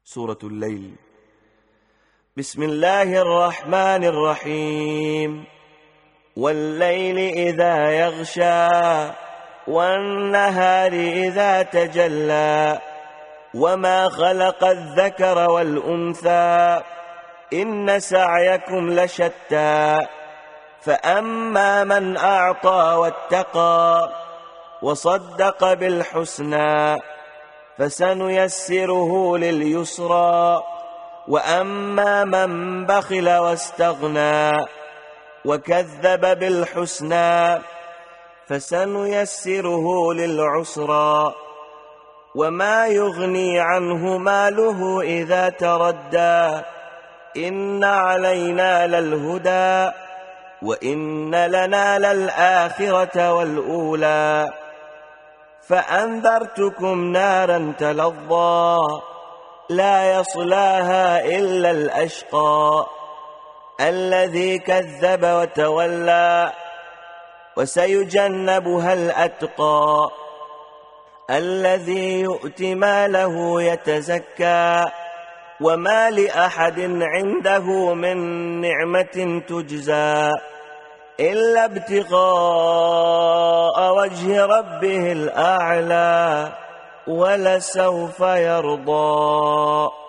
سورة الليل. بسم الله الرحمن الرحيم. والليل إذا يغشى والنهار إذا تجلى وما خلق الذكر والأنثى إن سعيكم لشتى فأما من أعطى واتقى وصدق بالحسنى فسنيسره لليسرى وأما من بخل واستغنى وكذب بالحسنى فسنيسره للعسرى وما يغني عنه ماله إذا تردى إن علينا للهدى وإن لنا للآخرة والأولى فأنذرتكم نارا تلظى لا يصلاها إلا الأشقى الذي كذب وتولى وسيجنبها الأتقى الذي يؤتي ماله يتزكى وما لأحد عنده من نعمة تجزى إلا ابتغاء وجه ربه الأعلى ولسوف يرضى.